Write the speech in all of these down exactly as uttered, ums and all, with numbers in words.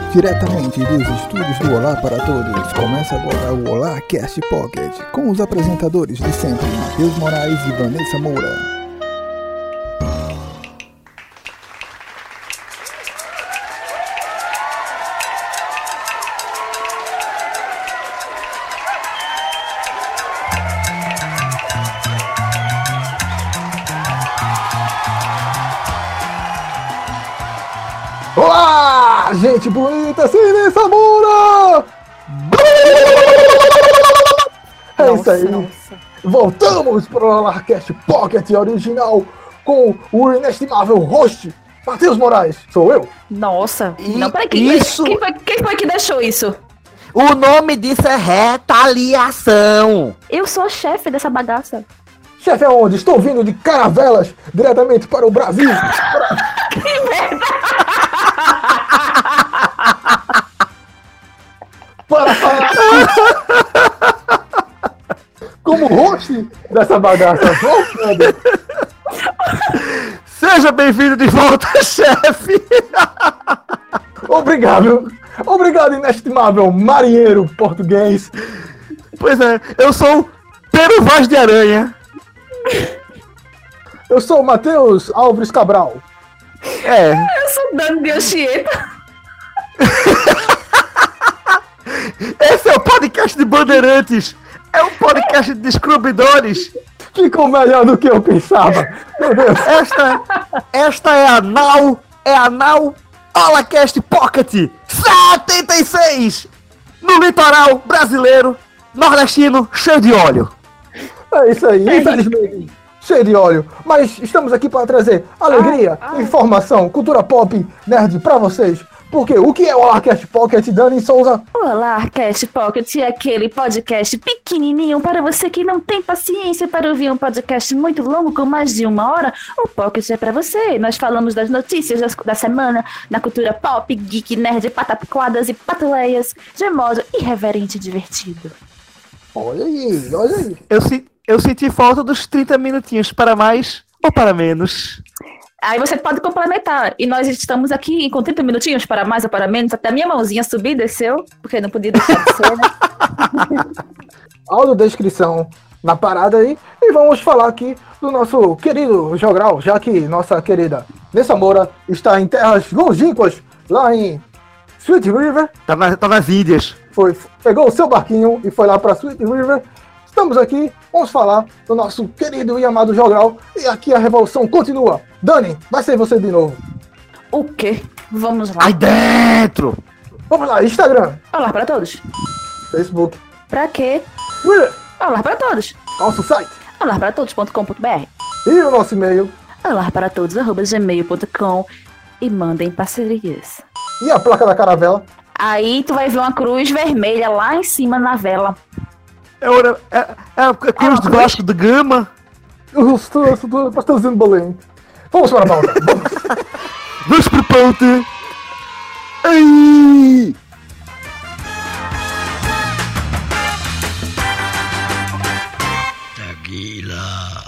Diretamente dos estúdios do Olá para Todos, começa agora o Olá Cast Pocket, com os apresentadores de sempre, Matheus Moraes e Vanessa Moura. Olá, gente bonita, Vanessa Moura! É nossa, isso aí. Nossa. Voltamos para o Larcast Pocket original com o inestimável host, Matheus Moraes. Sou eu. Nossa. E não, peraí, quem, isso... quem, foi, quem foi que deixou isso? O nome disso é retaliação. Eu sou a chefe dessa bagaça. Chefe aonde? Estou vindo de Caravelas, diretamente para o Brasil. Para... Que merda! Para falar como host dessa bagaça. Seja bem-vindo de volta, chefe. Obrigado. Obrigado, inestimável marinheiro português. Pois é, eu sou Pedro Vaz de Aranha. Eu sou o Matheus Alves Cabral. É. Eu sou Dani de Anchieta. Esse é o podcast de Bandeirantes. É um podcast de descobridores. Ficou melhor do que eu pensava. Meu Deus. Esta, esta é a Nau, é a Nau Holacast Pocket setenta e seis. No litoral brasileiro, nordestino, cheio de óleo. É isso aí, infelizmente. Cheio de óleo. Mas estamos aqui para trazer alegria, ai, ai. informação, cultura pop, nerd pra vocês. Porque o que é o Larcast Pocket, Dani Souza? O Larcast Pocket é aquele podcast pequenininho para você que não tem paciência para ouvir um podcast muito longo com mais de uma hora. O Pocket é para você. Nós falamos das notícias das, da semana, na cultura pop, geek, nerd, patapiquadas e patuleias, de modo irreverente e divertido. Olha aí, olha aí. Eu, eu senti falta dos trinta minutinhos para mais ou para menos. Aí você pode complementar. E nós estamos aqui com trinta minutinhos para mais ou para menos. Até a minha mãozinha subiu e desceu, porque não podia deixar de ser, né? Audiodescrição na parada aí. E vamos falar aqui do nosso querido Jogral, já que nossa querida Vanessa Moura está em terras longínquas, lá em Sweet River. Tá, na, tá nas Índias. Foi, pegou o seu barquinho e foi lá para Sweet River. Estamos aqui, vamos falar do nosso querido e amado Jogral. E aqui a revolução continua. Dani, vai ser você de novo. O quê? Vamos lá. Aí dentro! Vamos lá, Instagram. Olá para todos. Facebook. Pra quê? Twitter. Olá para todos. Nosso site. olá para todos ponto com ponto b r. E o nosso e-mail. olá para todos arroba gmail ponto com. E mandem parcerias. E a placa da caravela. Aí tu vai ver uma cruz vermelha lá em cima na vela. É, é, é, é a cruz do Vasco da Gama. Eu estou, eu estou, eu estou dizendo Belém. Vamos para a pauta. Vamos para a pauta. Ai! Taguila.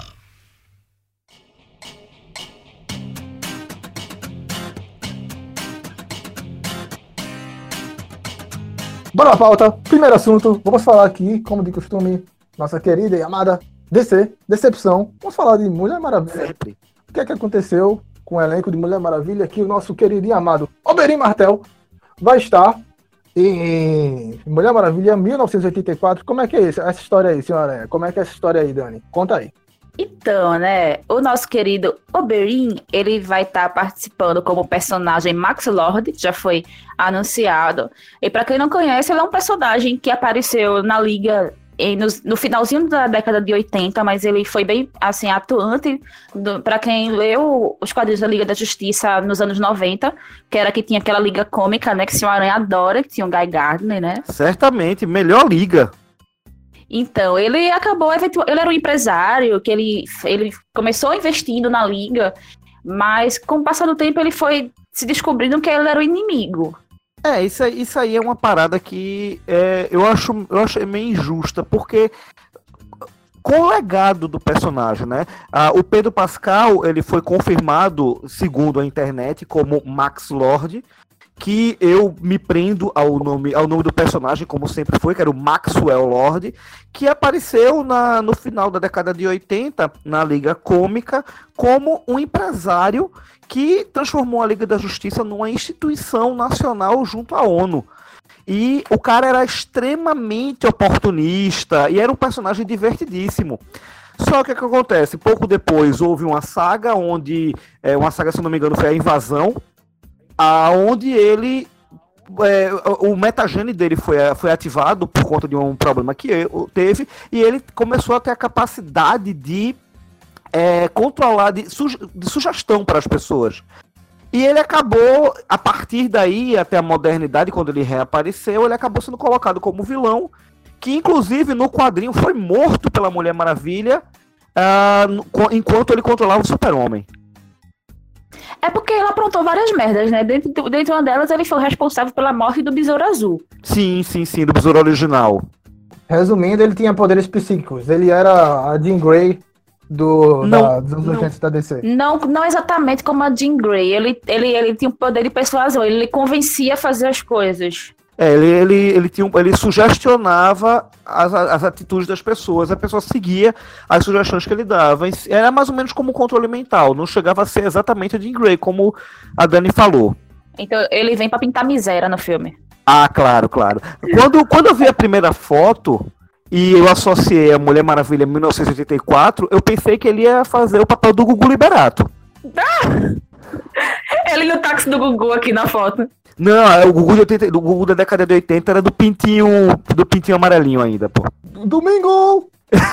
Bora na pauta. Primeiro assunto. Vamos falar aqui, como de costume, nossa querida e amada D C, Decepção. Vamos falar de Mulher Maravilha. Sempre. O que é que aconteceu com o elenco de Mulher Maravilha? Que o nosso querido e amado Oberyn Martell vai estar em Mulher Maravilha mil novecentos e oitenta e quatro. Como é que é isso? Essa história aí, senhora? Como é que é essa história aí, Dani? Conta aí. Então, né, o nosso querido Oberyn, ele vai estar tá participando como personagem Max Lord, já foi anunciado. E para quem não conhece, ele é um personagem que apareceu na Liga em, no, no finalzinho da década de oitenta, mas ele foi bem, assim, atuante para quem leu os quadrinhos da Liga da Justiça nos anos noventa, que era que tinha aquela liga cômica, né, que o Senhor Aranha adora, que tinha o Guy Gardner, né? Certamente, melhor liga. Então, ele acabou, ele era um empresário, que ele, ele começou investindo na liga, mas com o passar do tempo ele foi se descobrindo que ele era o inimigo. É, isso aí, isso aí é uma parada que é, eu, acho, eu acho meio injusta, porque com o legado do personagem, né? Ah, o Pedro Pascal, ele foi confirmado, segundo a internet, como Max Lord, que eu me prendo ao nome, ao nome do personagem, como sempre foi, que era o Maxwell Lord, que apareceu na, no final da década de oitenta, na Liga Cômica, como um empresário que transformou a Liga da Justiça numa instituição nacional junto à ONU. E o cara era extremamente oportunista e era um personagem divertidíssimo. Só que o que acontece? Pouco depois houve uma saga onde, é, uma saga, se não me engano, foi a Invasão, aonde ele, é, o metagene dele foi, foi ativado por conta de um problema que teve, e ele começou a ter a capacidade de é, controlar, de, suge, de sugestão para as pessoas. E ele acabou, a partir daí, até a modernidade, quando ele reapareceu, ele acabou sendo colocado como vilão, que inclusive no quadrinho foi morto pela Mulher Maravilha, uh, enquanto ele controlava o Super-Homem. É porque ele aprontou várias merdas, né? Dentro, dentro de uma delas, ele foi responsável pela morte do Besouro Azul. Sim, sim, sim, do Besouro original. Resumindo, ele tinha poderes psíquicos. Ele era a Jean Grey do, não, da, dos agentes da D C. Não, não exatamente como a Jean Grey. Ele, ele, ele tinha um poder de persuasão. Ele convencia a fazer as coisas. É, ele, ele, ele, tinha, ele sugestionava as, as atitudes das pessoas, a pessoa seguia as sugestões que ele dava. Era mais ou menos como um controle mental, não chegava a ser exatamente a Jean Grey, como a Dani falou. Então ele vem pra pintar miséria no filme. Ah, claro, claro. Quando, quando eu vi a primeira foto e eu associei a Mulher Maravilha em mil novecentos e oitenta e quatro, eu pensei que ele ia fazer o papel do Gugu Liberato. Ah! Ele no táxi do Gugu aqui na foto. Não, o Gugu, de oitenta, do Gugu da década de oitenta era do pintinho, do pintinho amarelinho ainda, pô. Domingo!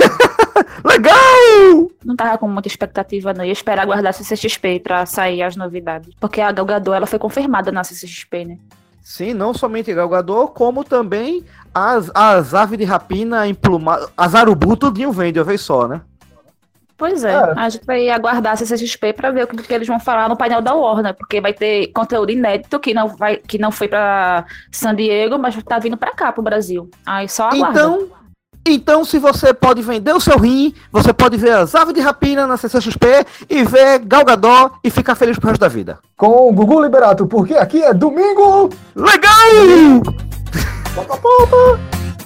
Legal! Não tava com muita expectativa, não. Ia esperar guardar a C C X P pra sair as novidades. Porque a Gal Gadot, ela foi confirmada na C C X P, né? Sim, não somente Gal Gadot, como também as, as aves de rapina emplumadas, as arubu tudinho vem de uma vez só, né? Pois é, é, a gente vai aguardar a C C X P pra ver o que, que eles vão falar no painel da Warner, porque vai ter conteúdo inédito que não, vai, que não foi pra San Diego, mas tá vindo pra cá, pro Brasil. Aí só aguarda. Então, então, se você pode vender o seu rim, você pode ver as aves de rapina na C C X P e ver Gal Gadot e ficar feliz pro resto da vida. Com o Gugu Liberato, porque aqui é domingo! Legal! Papa, papa.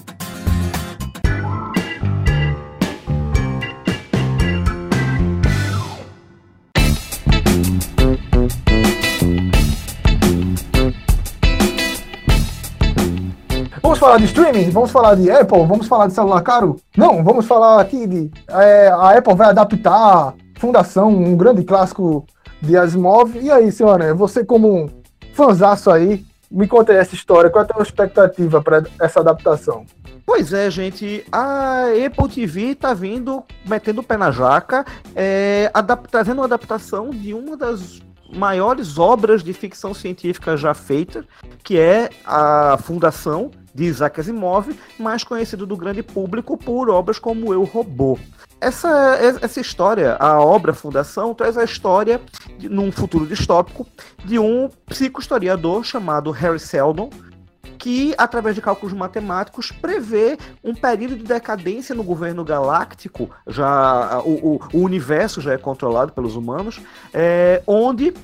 Vamos falar de streaming? Vamos falar de Apple? Vamos falar de celular caro? Não, vamos falar aqui de... É, a Apple vai adaptar Fundação, um grande clássico de Asimov. E aí, senhora, você como um fanzaço aí, me conta aí essa história. Qual é a tua expectativa para essa adaptação? Pois é, gente, a Apple T V tá vindo, metendo o pé na jaca, é, adap- trazendo uma adaptação de uma das maiores obras de ficção científica já feita, que é a Fundação, de Isaac Asimov, mais conhecido do grande público por obras como Eu, Robô. Essa, essa história, a obra Fundação, traz a história, de, num futuro distópico, de um psicohistoriador chamado Harry Seldon, que, através de cálculos matemáticos, prevê um período de decadência no governo galáctico, já o, o, o universo já é controlado pelos humanos, é, onde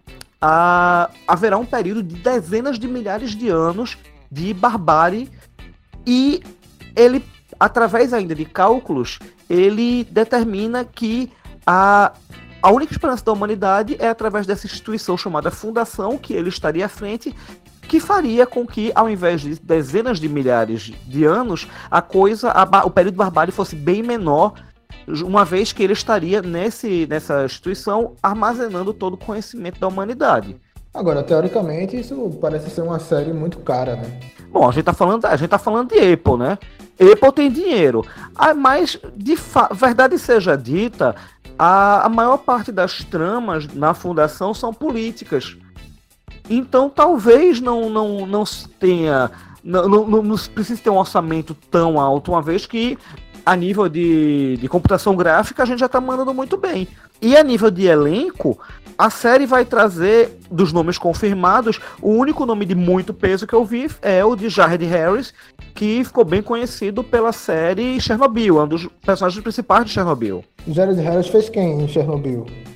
a, haverá um período de dezenas de milhares de anos de barbárie, e ele, através ainda de cálculos, ele determina que a, a única esperança da humanidade é através dessa instituição chamada Fundação, que ele estaria à frente, que faria com que, ao invés de dezenas de milhares de anos, a coisa, a, o período de barbárie fosse bem menor, uma vez que ele estaria nesse, nessa instituição armazenando todo o conhecimento da humanidade. Agora, teoricamente, isso parece ser uma série muito cara, né? Bom, a gente tá falando, a gente tá falando de Apple, né? Apple tem dinheiro. Ah, mas, de fa- verdade seja dita, a, a maior parte das tramas na Fundação são políticas. Então, talvez não, não, não tenha... Não, não, não precise ter um orçamento tão alto, uma vez que, a nível de, de computação gráfica, a gente já tá mandando muito bem. E a nível de elenco, a série vai trazer, dos nomes confirmados, o único nome de muito peso que eu vi é o de Jared Harris, que ficou bem conhecido pela série Chernobyl, é um dos personagens principais de Chernobyl. Jared Harris fez quem em Chernobyl?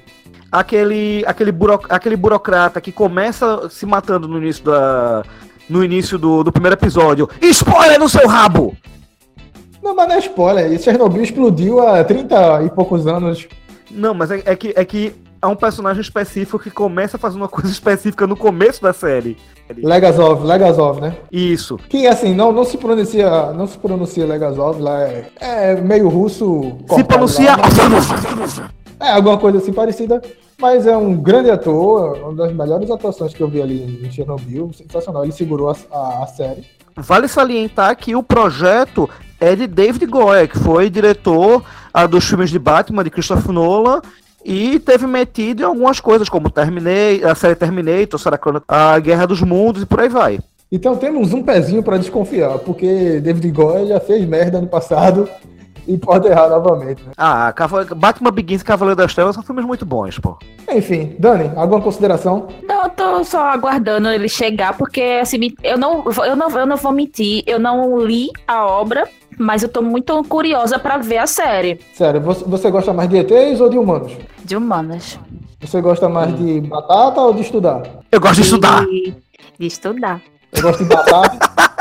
aquele, aquele, buro, aquele burocrata que começa se matando no início, da, no início do, do primeiro episódio. Spoiler no seu rabo! Não, mas não é spoiler. Chernobyl explodiu há trinta e poucos anos. Não, mas é, é, que, é que há um personagem específico que começa fazendo uma coisa específica no começo da série. Legazov, Legazov, né? Isso. Que assim, não, não se pronuncia, não se pronuncia Legazov, lá é, é meio russo. Se pronuncia. Lá, mas... É, alguma coisa assim parecida. Mas é um grande ator, uma das melhores atuações que eu vi ali em Chernobyl. Sensacional, ele segurou a, a, a série. Vale salientar que o projeto é de David Goyer, que foi diretor ah, dos filmes de Batman, de Christopher Nolan, e teve metido em algumas coisas, como Terminator, a série Terminator, Sarah Connor, a Guerra dos Mundos e por aí vai. Então temos um pezinho para desconfiar, porque David Goyer já fez merda no passado e pode errar novamente. Né? Ah, Batman Begins e Cavaleiro das Trevas são filmes muito bons, pô. Enfim, Dani, alguma consideração? Não, eu tô só aguardando ele chegar, porque assim, eu não, eu não, eu não vou mentir, eu não li a obra, mas eu tô muito curiosa pra ver a série. Sério, você, você gosta mais de E Tês ou de humanos? De humanas. Você gosta mais hum. de batata ou de estudar? Eu gosto de, de estudar. De estudar. Eu gosto de batata.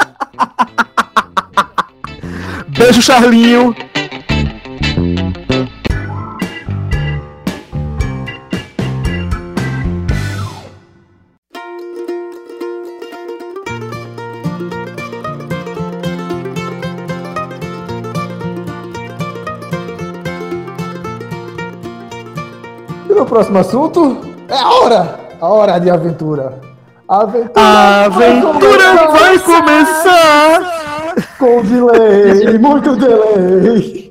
Beijo, Charlinho. E o próximo assunto é a hora! A hora de aventura. A aventura, a aventura vai começar! Vai começar. Com delay, muito delay.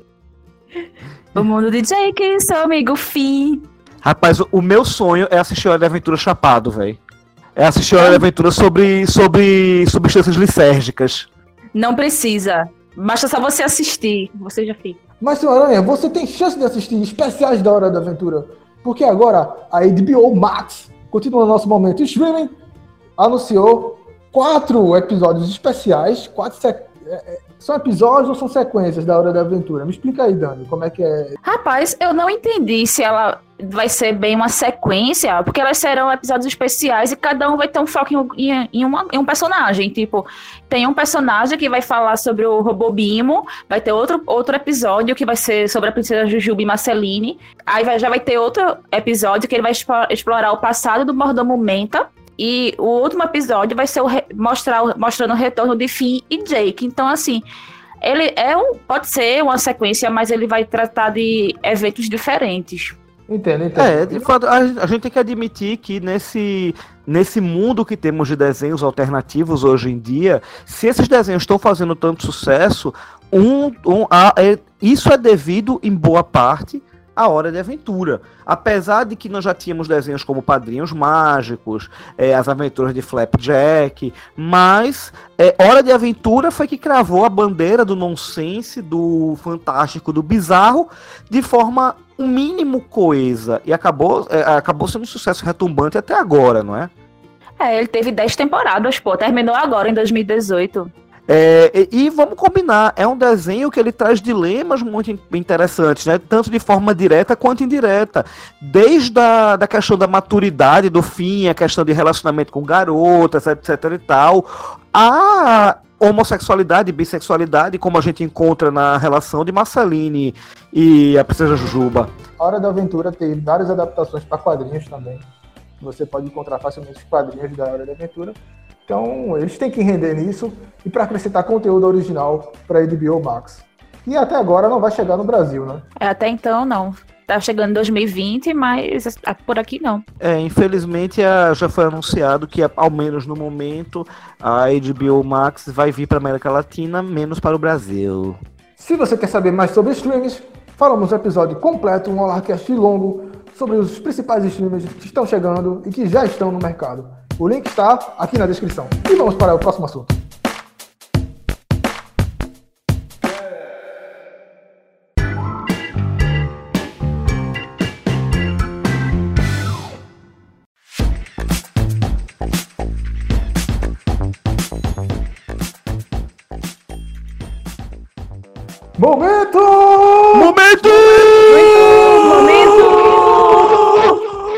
O mundo de Jake, seu amigo Finn. Rapaz, o meu sonho é assistir Hora de Aventura chapado, velho. É assistir Hora de Aventura sobre, sobre substâncias lisérgicas. Não precisa. Basta só você assistir. Você já fica. Mas, senhor Aranha, você tem chance de assistir especiais da Hora da Aventura. Porque agora a H B O Max, continua no nosso momento streaming, anunciou quatro episódios especiais. Quatro sec... São episódios ou são sequências da Hora da Aventura? Me explica aí, Dani, como é que é? Rapaz, eu não entendi se ela vai ser bem uma sequência, porque elas serão episódios especiais e cada um vai ter um foco em, em, em, uma, em um personagem. Tipo, tem um personagem que vai falar sobre o robô Bimo, vai ter outro, outro episódio que vai ser sobre a princesa Jujuba e Marceline, aí vai, já vai ter outro episódio que ele vai explorar o passado do mordomo Menta. E o último episódio vai ser o re- mostrar, mostrando o retorno de Finn e Jake. Então, assim, ele é um, pode ser uma sequência, mas ele vai tratar de eventos diferentes. Entendo, entendo. É, de fato, a, a gente tem que admitir que nesse, nesse mundo que temos de desenhos alternativos hoje em dia, se esses desenhos estão fazendo tanto sucesso, um, um, a, é, isso é devido, em boa parte, a Hora de Aventura. Apesar de que nós já tínhamos desenhos como Padrinhos Mágicos, é, As Aventuras de Flapjack, mas é, Hora de Aventura foi que cravou a bandeira do nonsense, do fantástico, do bizarro, de forma um mínimo coesa. E acabou, é, acabou sendo um sucesso retumbante até agora, não é? É, ele teve dez temporadas, pô. Terminou agora, em dois mil e dezoito. É, e, e vamos combinar, é um desenho que ele traz dilemas muito interessantes, né? Tanto de forma direta quanto indireta. Desde a da questão da maturidade do Finn, a questão de relacionamento com garotas, etc e tal, a homossexualidade e bissexualidade, como a gente encontra na relação de Marceline e a princesa Jujuba. A Hora da Aventura tem várias adaptações para quadrinhos também. Você pode encontrar facilmente os quadrinhos da Hora da Aventura. Então, eles têm que render nisso e para acrescentar conteúdo original para a H B O Max. E até agora não vai chegar no Brasil, né? É, até então não. Tá chegando em dois mil e vinte, mas por aqui não. É, infelizmente a, já foi anunciado que, ao menos no momento, a H B O Max vai vir para a América Latina, menos para o Brasil. Se você quer saber mais sobre streams, falamos um episódio completo, um Holarcast longo, sobre os principais streams que estão chegando e que já estão no mercado. O link está aqui na descrição. E vamos para o próximo assunto. Momento! Momento! Momento!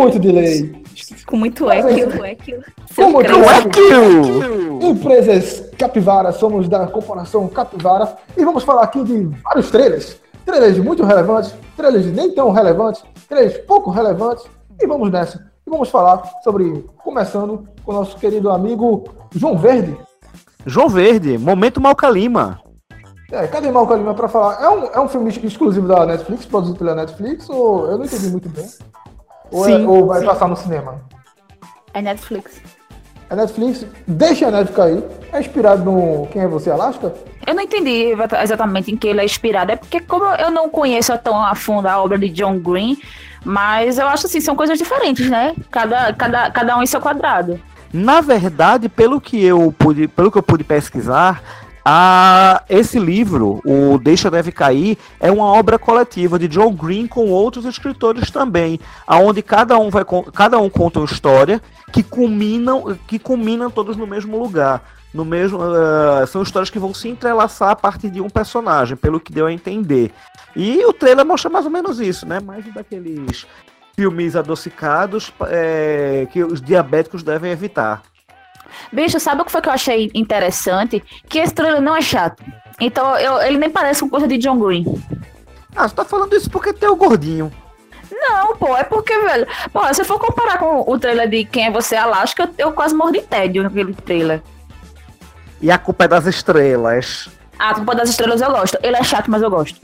muito delay. Com muito eco. Com muito eco. Empresas Capivara, somos da corporação Capivara e vamos falar aqui de vários trailers. Trailers muito relevantes, trailers nem tão relevantes, trailers pouco relevantes e vamos nessa. E vamos falar sobre, começando com o nosso querido amigo João Verde. João Verde, Momento Malca Lima. É, cadê Malca Lima pra falar? É um, é um filme exclusivo da Netflix, produzido pela Netflix, ou eu não entendi muito bem? Ou, Sim, é, ou vai sim. passar no cinema? É Netflix. É Netflix, deixa a neve cair. É inspirado no Quem é Você, Alaska? Eu não entendi exatamente em que ele é inspirado. É porque como eu não conheço tão a fundo a obra de John Green, mas eu acho assim, são coisas diferentes, né? Cada, cada, cada um em seu quadrado. Na verdade, pelo que eu pude, pelo que eu pude pesquisar, a, esse livro, o Deixa a Neve Cair, é uma obra coletiva de John Green com outros escritores também, aonde cada um vai, cada um conta uma história que culminam, que culminam todos no mesmo lugar. No mesmo, uh, são histórias que vão se entrelaçar a partir de um personagem, pelo que deu a entender. E o trailer mostra mais ou menos isso, né? Mais um daqueles filmes adocicados é, que os diabéticos devem evitar. Bicho, sabe o que foi que eu achei interessante? Que esse trailer não é chato. Então, eu, ele nem parece uma coisa de John Green. Ah, você tá falando isso porque tem o gordinho. Não, pô, é porque, velho... Pô, se eu for comparar com o trailer de Quem é Você, Alaska, eu, eu quase morro de tédio naquele trailer. E a culpa é das estrelas. Ah, a culpa das estrelas eu gosto. Ele é chato, mas eu gosto.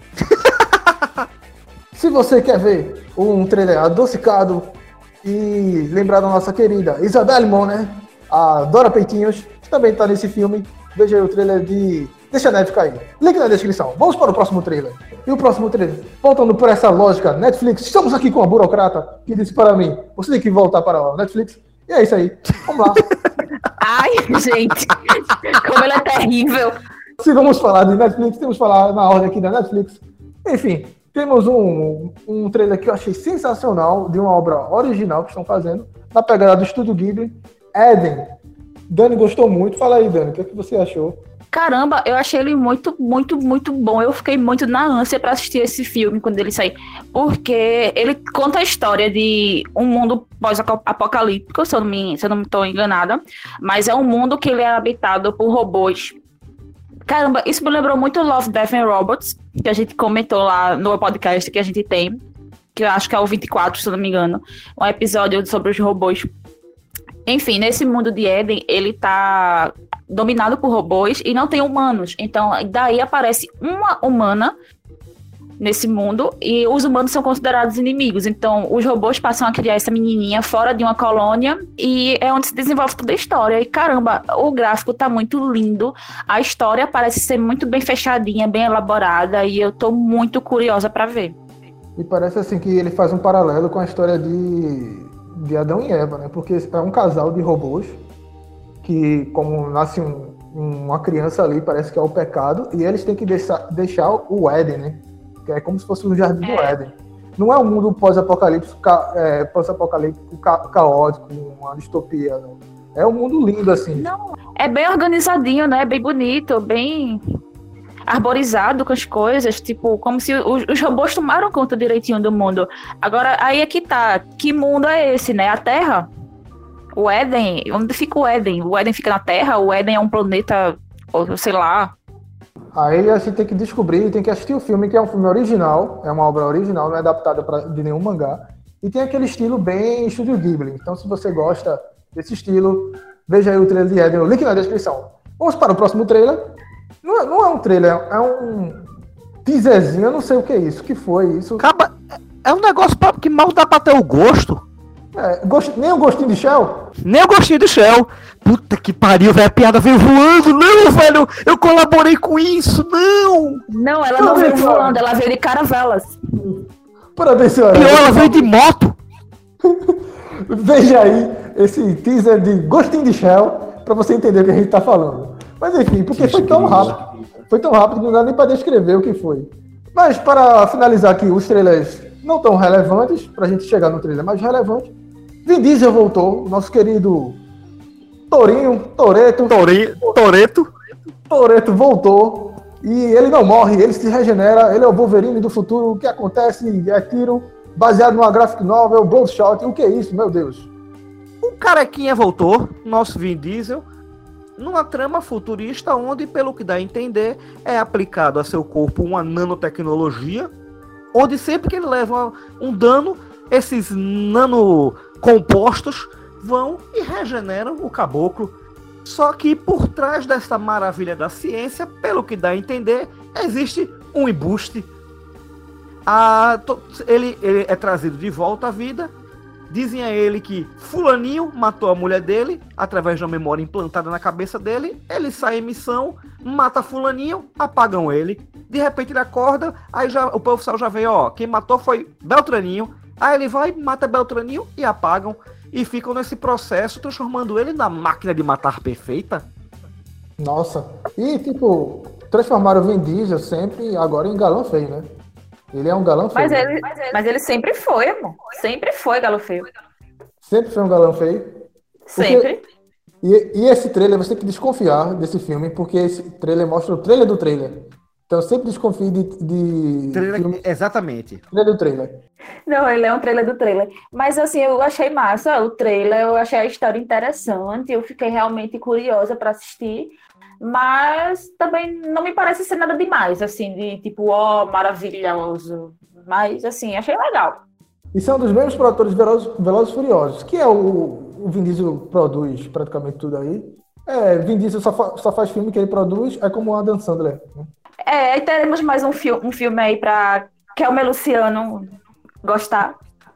Se você quer ver um trailer adocicado e lembrar da nossa querida Isabelle Moner, a Dora Peitinhos, que também está nesse filme, veja aí o trailer de Deixa a Neve Cair. Link na descrição. Vamos para o próximo trailer. E o próximo trailer, voltando por essa lógica, Netflix, estamos aqui com a burocrata que disse para mim, você tem que voltar para a Netflix. E é isso aí. Vamos lá. Ai, gente, como ele é terrível. Se vamos falar de Netflix, temos que falar na ordem aqui da Netflix. Enfim, temos um, um trailer que eu achei sensacional, de uma obra original que estão fazendo, na pegada do Estúdio Ghibli, Eden. Dani gostou muito. Fala aí, Dani, o que, é que você achou? Caramba, eu achei ele muito, muito, muito bom. Eu fiquei muito na ânsia pra assistir esse filme quando ele sair. Porque ele conta a história de um mundo pós-apocalíptico, se eu não me, se eu não estou enganada. Mas é um mundo que ele é habitado por robôs. Caramba, isso me lembrou muito Love, Death and Robots, que a gente comentou lá no podcast que a gente tem. Que eu acho que é o vinte e quatro, se eu não me engano. Um episódio sobre os robôs. Enfim, nesse mundo de Eden, ele tá dominado por robôs e não tem humanos. Então, daí aparece uma humana nesse mundo e os humanos são considerados inimigos. Então, os robôs passam a criar essa menininha fora de uma colônia e é onde se desenvolve toda a história. E, caramba, o gráfico tá muito lindo. A história parece ser muito bem fechadinha, bem elaborada e eu tô muito curiosa pra ver. E parece assim que ele faz um paralelo com a história de... de Adão e Eva, né? Porque é um casal de robôs que, como nasce um, uma criança ali, parece que é o pecado, e eles têm que deixar, deixar o Éden, né? Que é como se fosse um jardim do Éden. Não é um mundo pós-apocalíptico, ca, é, pós-apocalíptico ca, caótico, uma distopia, não. É um mundo lindo, assim. Não, é bem organizadinho, né? Bem bonito, bem arborizado com as coisas, tipo, como se os, os robôs tomaram conta direitinho do mundo. Agora, aí é que tá, que mundo é esse, né? A Terra? O Éden? Onde fica o Éden? O Éden fica na Terra? O Éden é um planeta, ou sei lá. Aí a gente tem que descobrir, tem que assistir o filme, que é um filme original, é uma obra original, não é adaptada pra, de nenhum mangá, e tem aquele estilo bem Estúdio Ghibli. Então, se você gosta desse estilo, veja aí o trailer de Éden, o link na descrição. Vamos para o próximo trailer. Não é, não é um trailer, é um teaserzinho, eu não sei o que é isso. O que foi isso? Acaba, é um negócio que mal dá pra ter o gosto. É, gost, nem o gostinho de Shell? Nem o gostinho de Shell. Puta que pariu, velho, a piada veio voando. Não, velho, eu colaborei com isso, não. Não, ela não, não veio voando, ela veio de caravelas. Parabéns, senhora. Pior, ela veio de moto. Veja aí esse teaser de gostinho de Shell, pra você entender o que a gente tá falando. Mas enfim, porque foi tão rápido, foi tão rápido que não dá nem para descrever o que foi. Mas para finalizar aqui, os trailers não tão relevantes, pra gente chegar no trailer mais relevante, Vin Diesel voltou, nosso querido Torinho, Toretto, Tori, Toretto, Toretto voltou, e ele não morre, ele se regenera, ele é o Wolverine do futuro, o que acontece é tiro, baseado numa graphic novel, Bloodshot, o que é isso, meu Deus? O carequinha voltou, nosso Vin Diesel, numa trama futurista onde, pelo que dá a entender, é aplicado a seu corpo uma nanotecnologia, onde sempre que ele leva um dano, esses nanocompostos vão e regeneram o caboclo. Só que por trás dessa maravilha da ciência, pelo que dá a entender, existe um embuste. A, to, ele, ele é trazido de volta à vida. Dizem a ele que fulaninho matou a mulher dele através de uma memória implantada na cabeça dele. Ele sai em missão, mata fulaninho, apagam ele. De repente ele acorda, aí já, o oficial já vê, ó, quem matou foi Beltraninho. Aí ele vai, mata Beltraninho e apagam. E ficam nesse processo, transformando ele na máquina de matar perfeita. Nossa. E, tipo, transformaram o Vin Diesel sempre agora em galã feio, né? Ele é um galã feio. Mas ele, mas ele sempre foi, amor. Sempre foi galã feio. Sempre foi um galã feio? Sempre. Porque... E, e esse trailer, você tem que desconfiar desse filme, porque esse trailer mostra o trailer do trailer. Então eu sempre desconfio de... de trailer, filme... Exatamente. Trailer do trailer. Não, ele é um trailer do trailer. Mas assim, eu achei massa o trailer, eu achei a história interessante, eu fiquei realmente curiosa para assistir, mas também não me parece ser nada demais, assim, de tipo, ó, oh, maravilhoso. Mas assim, achei legal. E são dos mesmos produtores de Velozes, Velozes e Furiosos, que é o, o Vin Diesel produz praticamente tudo aí. É, Vin Diesel só, fa, só faz filme que ele produz, é como o Adam Sandler, né? É, aí teremos mais um, fi um filme aí pra Kelmer Luciano gostar.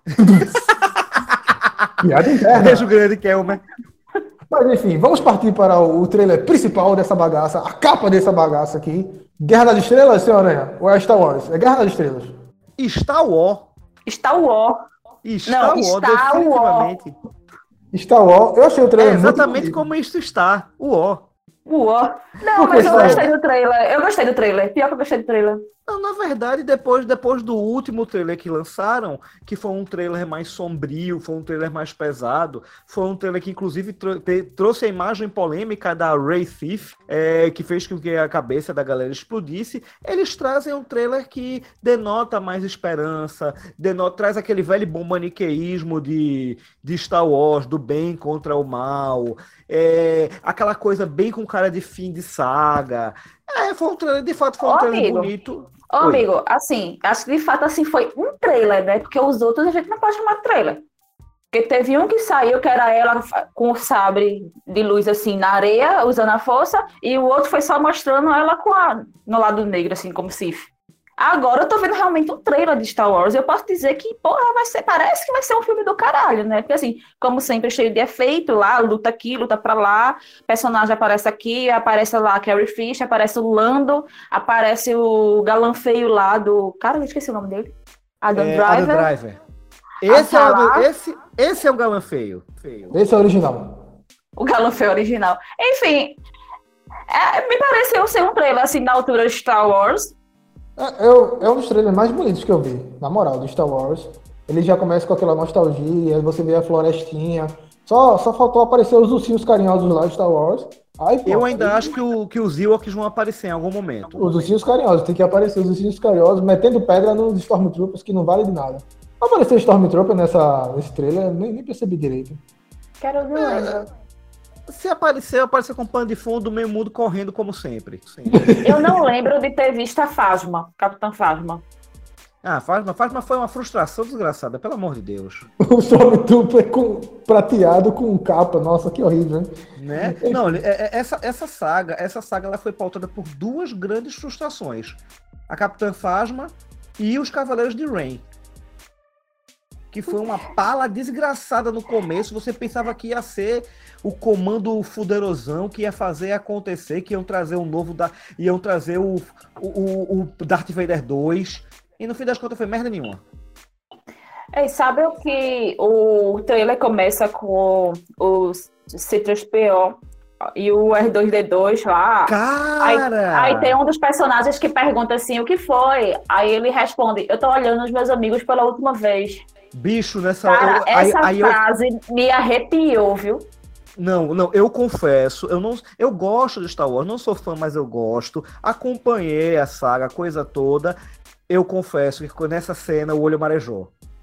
Piada interna. Beijo grande, Kelmer. Mas enfim, vamos partir para o trailer principal dessa bagaça, a capa dessa bagaça aqui. Guerra das Estrelas, senhor Aranha? Ou é Star Wars? É Guerra das Estrelas. Star Wars. Star Wars. Star Não, Wars, Star definitivamente. Star Wars, eu achei o trailer É exatamente muito como isso está. O O. Uó. Não, mas eu gostei do trailer. Eu gostei do trailer. Pior que eu gostei do trailer. Não, na verdade, depois, depois do último trailer que lançaram, que foi um trailer mais sombrio, foi um trailer mais pesado, foi um trailer que, inclusive, tro trouxe a imagem polêmica da Ray Thief, é, que fez com que a cabeça da galera explodisse. Eles trazem um trailer que denota mais esperança, denota, traz aquele velho bom maniqueísmo de, de Star Wars, do bem contra o mal, é, aquela coisa bem com cara de fim de saga. É, foi um trailer, de fato, foi um Ô, trailer amigo. bonito. Ô, Oi. amigo, assim, acho que de fato assim foi um trailer, né? Porque os outros a gente não pode chamar de trailer. Porque teve um que saiu, que era ela com o sabre de luz, assim, na areia, usando a força, e o outro foi só mostrando ela com a, no lado negro, assim, como Sith. Agora eu tô vendo realmente um trailer de Star Wars, e eu posso dizer que, porra, vai ser, parece que vai ser um filme do caralho, né? Porque, assim, como sempre, cheio de efeito lá, luta aqui, luta pra lá, personagem aparece aqui, aparece lá a Carrie Fisher, aparece o Lando, aparece o galã feio lá do... Cara, eu esqueci o nome dele. Adam é, Driver. Adam Driver. Esse, é o, esse, esse é o galã feio. feio. Esse é o original. O galã feio original. Enfim, é, me pareceu ser um trailer, assim, na altura de Star Wars. É, é, é um dos trailers mais bonitos que eu vi, na moral, do Star Wars. Ele já começa com aquela nostalgia, você vê a florestinha. Só, só faltou aparecer os ursinhos carinhosos lá de Star Wars. Aí, pô, eu ainda aí... acho que, o, que os Ewoks vão aparecer em algum momento. Os ursinhos carinhosos, tem que aparecer os ursinhos carinhosos, metendo pedra nos Stormtroopers, que não vale de nada. Apareceu Stormtrooper nessa, nesse trailer, nem, nem percebi direito. Quero ver. É, se aparecer, apareceu com pano de fundo, meio mundo correndo como sempre. sempre. Eu não lembro de ter visto a Phasma, Capitã Phasma. Ah, Phasma, Phasma foi uma frustração desgraçada, pelo amor de Deus. O Stormtrooper com prateado com capa, nossa, que horrível, hein? Né? Não, essa, essa saga, essa saga ela foi pautada por duas grandes frustrações. A Capitã Phasma e os Cavaleiros de Rain. Que foi uma pala desgraçada no começo, você pensava que ia ser o comando fuderosão, que ia fazer acontecer, que iam trazer um novo, da, iam trazer o, o, o Darth Vader dois, e no fim das contas foi merda nenhuma. É, sabe o que o trailer começa com o C três P O e o R dois D dois lá. Cara! Aí, aí tem um dos personagens que pergunta assim, o que foi? Aí ele responde, eu tô olhando os meus amigos pela última vez. Bicho, nessa... Cara, eu, essa aí, frase aí eu... me arrepiou, viu? Não, não, eu confesso, eu, não, eu gosto de Star Wars, não sou fã, mas eu gosto. Acompanhei a saga, a coisa toda. Eu confesso que nessa cena o olho marejou.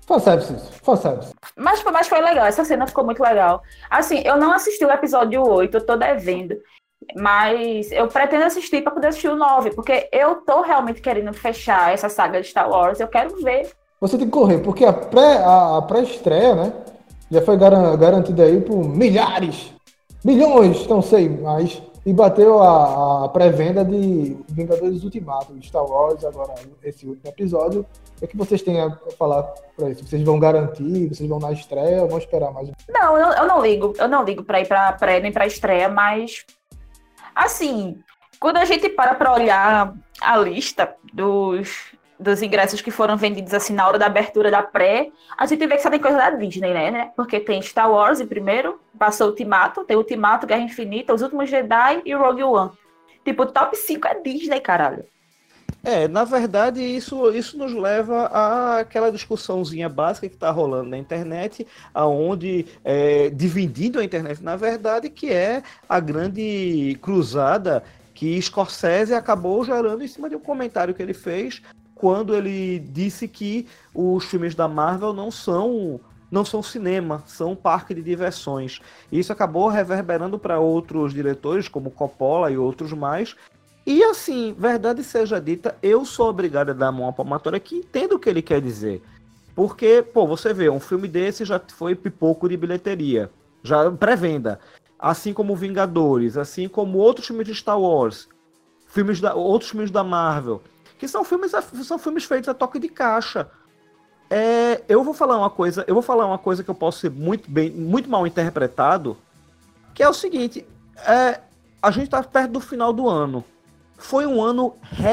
Fanservice, fanservice. Mas, mas foi legal, essa cena ficou muito legal. Assim, eu não assisti o episódio oito, eu tô devendo. Mas eu pretendo assistir pra poder assistir o nove, porque eu tô realmente querendo fechar essa saga de Star Wars, eu quero ver. Você tem que correr, porque a, pré, a, a pré-estreia, né, já foi garan- garantida aí por milhares, milhões, não sei, mas... E bateu a, a pré-venda de Vingadores Ultimato, Star Wars, agora esse último episódio. O que é que vocês têm a falar pra isso? Vocês vão garantir? Vocês vão na estreia ou vão esperar mais? Não, eu, eu não ligo. Eu não ligo pra ir pra pré nem pra estreia, mas... Assim, quando a gente para pra olhar a lista dos, dos ingressos que foram vendidos assim na hora da abertura da pré, a gente vê que só tem coisa da Disney, né? Porque tem Star Wars em primeiro, passou Ultimato, tem Ultimato, Guerra Infinita, Os Últimos Jedi e Rogue One. Tipo, o top cinco é Disney, caralho. É, na verdade, isso, isso nos leva àquela discussãozinha básica que está rolando na internet, aonde, é, dividindo a internet, na verdade, que é a grande cruzada que Scorsese acabou gerando em cima de um comentário que ele fez quando ele disse que os filmes da Marvel não são, não são cinema, são parque de diversões. Isso acabou reverberando para outros diretores, como Coppola e outros mais. E assim, verdade seja dita, eu sou obrigado a dar uma palmatória que entendo o que ele quer dizer. Porque, pô, você vê, um filme desse já foi pipoco de bilheteria, já pré-venda. Assim como Vingadores, assim como outros filmes de Star Wars, filmes da, outros filmes da Marvel, que são filmes, são filmes feitos a toque de caixa. É, eu vou falar uma coisa, eu vou falar uma coisa que eu posso ser muito bem, muito mal interpretado, que é o seguinte, é, a gente está perto do final do ano. Foi um ano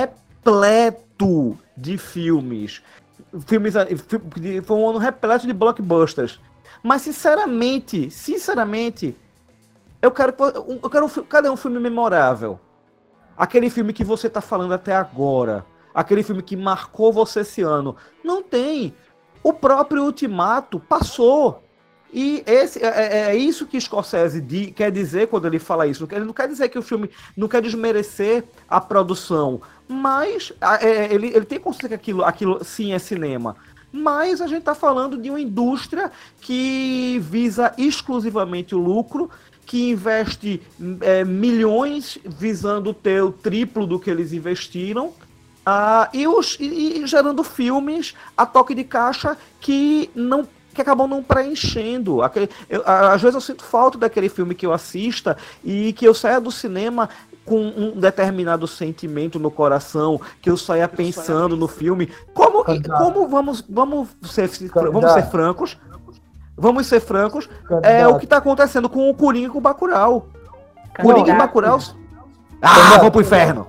repleto de filmes. filmes. Foi um ano repleto de blockbusters. Mas, sinceramente, sinceramente, eu quero, eu quero um, cadê um filme memorável? Aquele filme que você está falando até agora. Aquele filme que marcou você esse ano. Não tem. O próprio Ultimato passou. E esse, é, é isso que Scorsese di, quer dizer quando ele fala isso. Ele não quer dizer que o filme não quer desmerecer a produção, mas é, ele, ele tem consciência que aquilo, aquilo sim é cinema. Mas a gente está falando de uma indústria que visa exclusivamente o lucro, que investe é, milhões visando ter o triplo do que eles investiram, uh, e, os, e, e gerando filmes a toque de caixa que não que acabam não preenchendo. Aquele, eu, às vezes eu sinto falta daquele filme que eu assista e que eu saia do cinema com um determinado sentimento no coração, que eu saia pensando no filme. Como, como vamos, vamos, ser, vamos ser francos, vamos ser francos, é o que está acontecendo com o Coringa e com o Bacurau. Coringa e Bacurau... Ah, vamos pro inferno!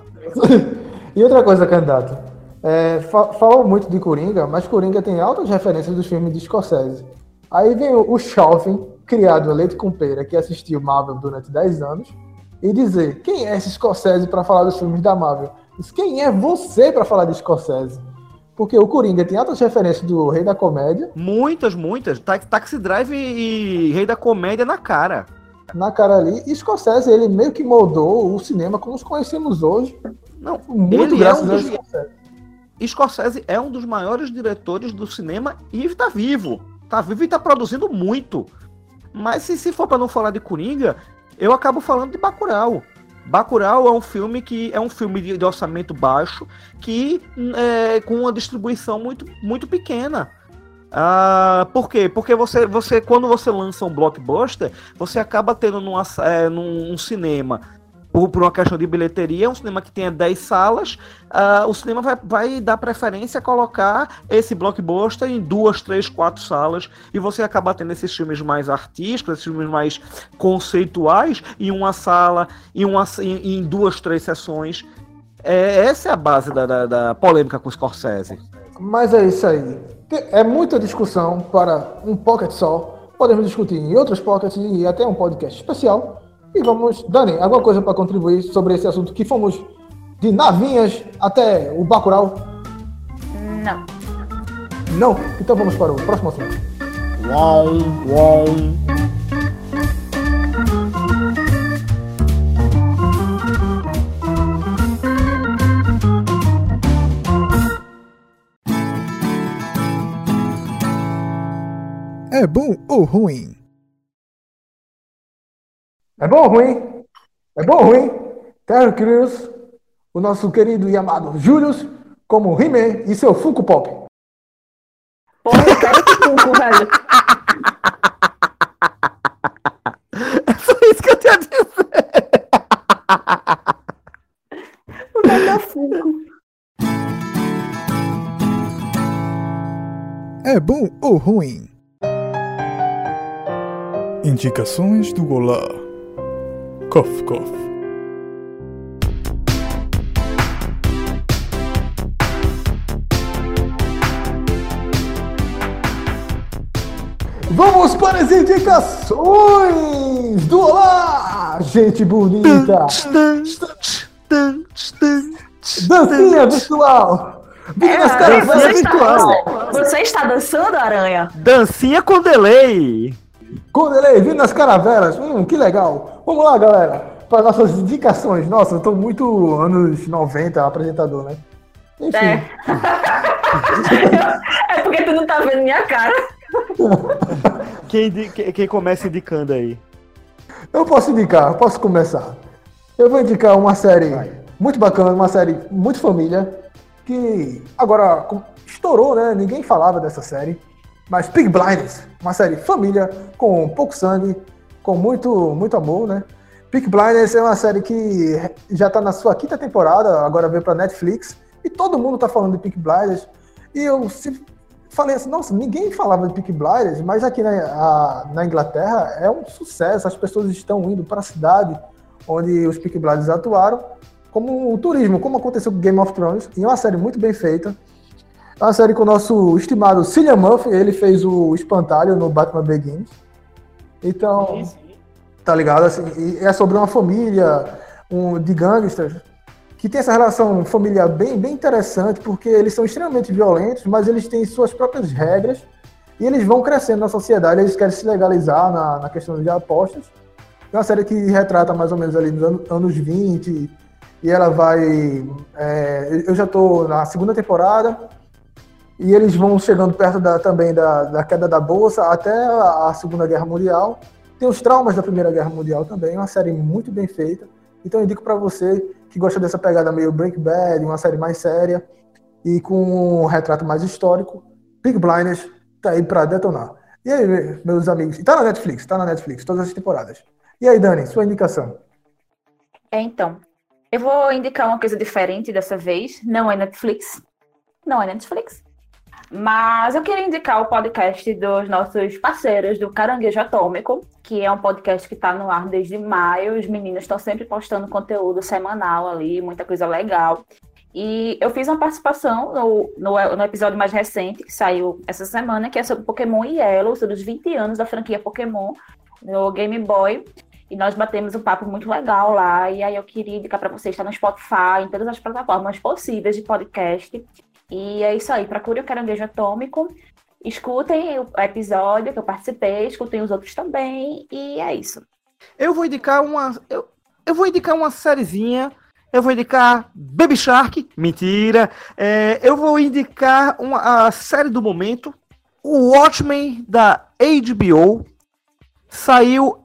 E outra coisa, candidato. É, fa- falou muito de Coringa, mas Coringa tem altas referências dos filmes de Scorsese. Aí vem o, o jovem, criado a leite com pera, que assistiu Marvel durante dez anos, e dizer, quem é esse Scorsese para falar dos filmes da Marvel? Diz, quem é você para falar de Scorsese? Porque o Coringa tem altas referências do Rei da Comédia. Muitas, muitas. Taxi Drive e Rei da Comédia na cara. Na cara ali. E Scorsese, ele meio que moldou o cinema como nos conhecemos hoje. Não, muito ele graças é um a dos... Scorsese. Scorsese é um dos maiores diretores do cinema e tá vivo. Tá vivo e tá produzindo muito. Mas se, se for para não falar de Coringa, eu acabo falando de Bacurau. Bacurau é um filme que é um filme de, de orçamento baixo, que é, com uma distribuição muito, muito pequena. Ah, por quê? Porque você, você, quando você lança um blockbuster, você acaba tendo numa, é, num um cinema, por, por uma questão de bilheteria, um cinema que tenha dez salas, uh, o cinema vai, vai dar preferência a colocar esse blockbuster em duas, três, quatro salas, e você acaba tendo esses filmes mais artísticos, esses filmes mais conceituais, em uma sala, em, uma, em, em duas, três sessões. É, essa é a base da, da, da polêmica com o Scorsese. Mas é isso aí. É muita discussão para um pocket só. Podemos discutir em outros pockets e até um podcast especial. E vamos, Dani, alguma coisa para contribuir sobre esse assunto que fomos de navinhas até o Bacurau? Não. Não? Então vamos para o próximo assunto. Uau, uau. bom ou ruim? É bom ou ruim? É bom ou ruim? Terry Crews, o nosso querido e amado Julius, como He-Man e seu Funko Pop. Porra, eu quero esse Funko, velho. É só isso que eu tenho a dizer. O Mega Funko. É bom ou ruim? Indicações do Olá. Cof, cof. Vamos para as indicações do Olá, gente bonita. Dancinha virtual. Meninas É, caras, você, está, virtual. você, você está dançando, Aranha? Dancinha com delay. com delay, vindo nas caravelas. Hum, que legal. Vamos lá, galera, para nossas indicações. Nossa, eu tô muito anos noventa apresentador, né? Enfim. É. É porque tu não tá vendo minha cara. Quem, indi- quem, quem começa indicando aí? Eu posso indicar, eu posso começar. Eu vou indicar uma série muito bacana, uma série muito família, que agora com- estourou, né? Ninguém falava dessa série. Mas Peaky Blinders, uma série família, com pouco sangue, com muito, muito amor, né? Peaky Blinders é uma série que já tá na sua quinta temporada, agora veio pra Netflix, e todo mundo tá falando de Peaky Blinders. E eu se- falei assim, nossa, ninguém falava de Peaky Blinders, mas aqui na, a- na Inglaterra é um sucesso, as pessoas estão indo para a cidade onde os Peaky Blinders atuaram, como um turismo, como aconteceu com Game of Thrones, e é uma série muito bem feita. É uma série com o nosso estimado Cillian Murphy, ele fez o Espantalho no Batman Begins. Então, tá ligado? Assim, e é sobre uma família um, de gangsters que tem essa relação familiar bem, bem interessante, porque eles são extremamente violentos, mas eles têm suas próprias regras e eles vão crescendo na sociedade, eles querem se legalizar na, na questão de apostas. É uma série que retrata mais ou menos ali nos anos, anos vinte, e ela vai... É, eu já tô na segunda temporada, e eles vão chegando perto da, também da, da queda da Bolsa até a, a Segunda Guerra Mundial. Tem os traumas da Primeira Guerra Mundial também, é uma série muito bem feita. Então eu indico para você que gosta dessa pegada meio Breaking Bad, uma série mais séria e com um retrato mais histórico, Peaky Blinders tá aí para detonar. E aí, meus amigos? E tá na Netflix, tá na Netflix, todas as temporadas. E aí, Dani, sua indicação? É, então, eu vou indicar uma coisa diferente dessa vez. Não é Netflix. Não é Netflix. Mas eu queria indicar o podcast dos nossos parceiros do Caranguejo Atômico, que é um podcast que está no ar desde maio. Os meninos estão sempre postando conteúdo semanal ali, muita coisa legal. E eu fiz uma participação no, no, no episódio mais recente, que saiu essa semana, que é sobre Pokémon Yellow, sobre os vinte anos da franquia Pokémon no Game Boy. E nós batemos um papo muito legal lá. E aí eu queria indicar para vocês, está no Spotify, em todas as plataformas possíveis de podcast. E é isso aí, procurem o Caranguejo Atômico, escutem o episódio que eu participei, escutem os outros também, e é isso. Eu vou indicar uma. Eu, eu vou indicar uma sériezinha. Eu vou indicar Baby Shark. Mentira. É, eu vou indicar uma, a série do momento. O Watchmen da H B O. Saiu.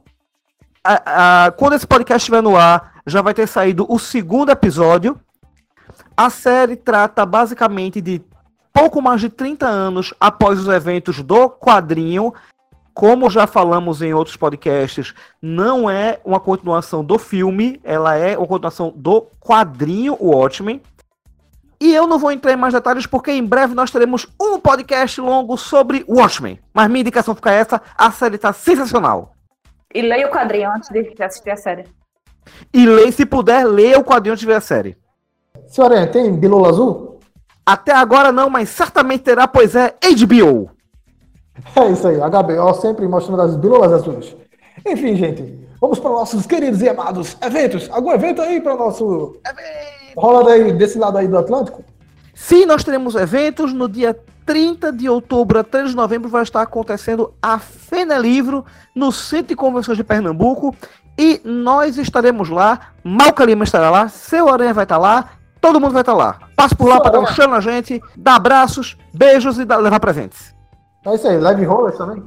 A, a, quando esse podcast estiver no ar, já vai ter saído o segundo episódio. A série trata basicamente de pouco mais de trinta anos após os eventos do quadrinho. Como já falamos em outros podcasts, não é uma continuação do filme, ela é uma continuação do quadrinho Watchmen. E eu não vou entrar em mais detalhes porque em breve nós teremos um podcast longo sobre Watchmen. Mas minha indicação fica essa, a série está sensacional. E leia o quadrinho antes de assistir a série. E leia, se puder, leia o quadrinho antes de ver a série. Senhora, tem Bilola Azul? Até agora não, mas certamente terá, pois é H B O. É isso aí, H B O sempre mostrando as bilolas azuis. Enfim, gente, vamos para nossos queridos e amados eventos. Algum evento aí para o nosso... Rola daí, desse lado aí do Atlântico? Sim, nós teremos eventos. No dia trinta de outubro a três de novembro vai estar acontecendo a Fenelivro no Centro de Convenções de Pernambuco. E nós estaremos lá, Malca Lima estará lá, Seu Aranha vai estar lá, todo mundo vai estar lá. Passe por lá para dar um chão na gente, dar abraços, beijos e dar, levar presentes. É isso aí, live rollers também?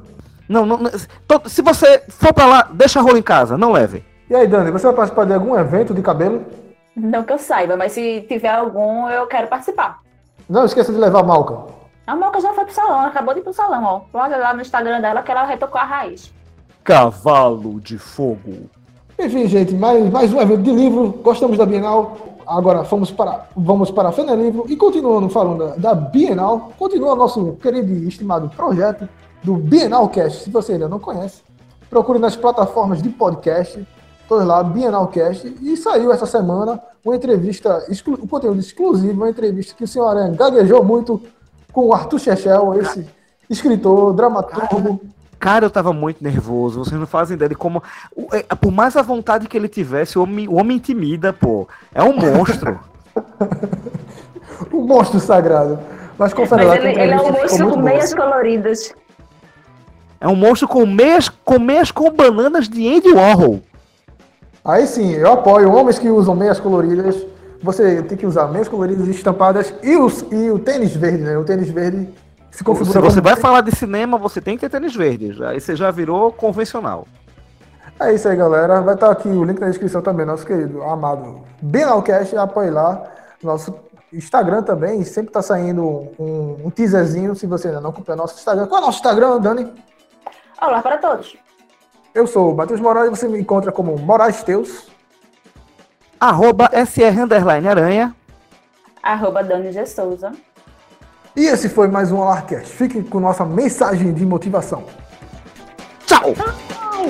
Não, não, não to, se você for pra lá, deixa a rola em casa, não leve. E aí, Dani, você vai participar de algum evento de cabelo? Não que eu saiba, mas se tiver algum, eu quero participar. Não esqueça de levar a Malca. A Moca já foi pro salão, ela acabou de ir pro salão, ó. Olha lá no Instagram dela que ela retocou a raiz. Cavalo de fogo. Enfim, gente, mais, mais um evento de livro. Gostamos da Bienal. Agora vamos para, vamos para a Fena Livro. E continuando falando da, da Bienal, continua nosso querido e estimado projeto do Bienal Cast. Se você ainda não conhece, procure nas plataformas de podcast. Todos lá, Bienal Cast. E saiu essa semana uma entrevista, exclu, um conteúdo exclusivo, uma entrevista que o senhor Aranha gaguejou muito com o Arthur Chechel, esse escritor, dramaturgo. Cara, eu tava muito nervoso, vocês não fazem ideia de como... Por mais a vontade que ele tivesse, o homem, o homem intimida, pô. É um monstro. Um monstro sagrado. Mas confere lá. Mas ele, ele é um monstro com meias coloridas. É um monstro com meias com, meias com bananas de Andy Warhol. Aí sim, eu apoio homens que usam meias coloridas. Você tem que usar meias coloridas estampadas e, os, e o tênis verde, né? O tênis verde se configura. Se você vai falar de cinema, você tem que ter tênis verde. Aí você já virou convencional. É isso aí, galera. Vai estar aqui o link na descrição também, nosso querido, amado Bienalcast. Apoie lá. Nosso Instagram também. Sempre tá saindo um, um teaserzinho. Se você ainda não acompanha nosso Instagram. Qual é o nosso Instagram, Dani? Olá para todos. Eu sou o Matheus Moraes. Você me encontra como Moraes Teus. Arroba S R underline aranha. Arroba Dani G. Souza. E esse foi mais um Alarcast. Fique com nossa mensagem de motivação. Tchau! Tchau!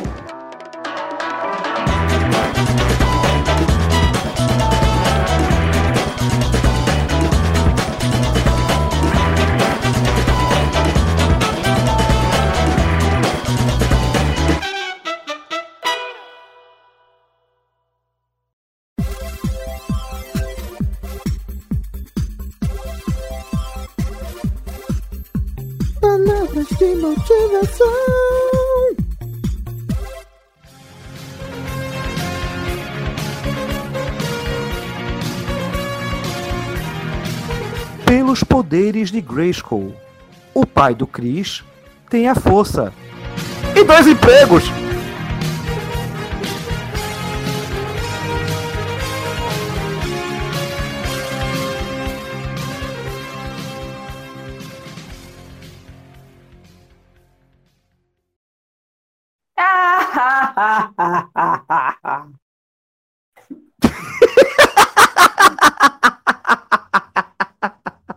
Palavras de motivação. Pelos poderes de Grayskull, o pai do Chris tem a força e dois empregos.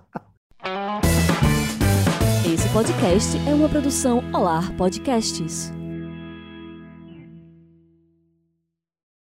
Esse podcast é uma produção Olar Podcasts.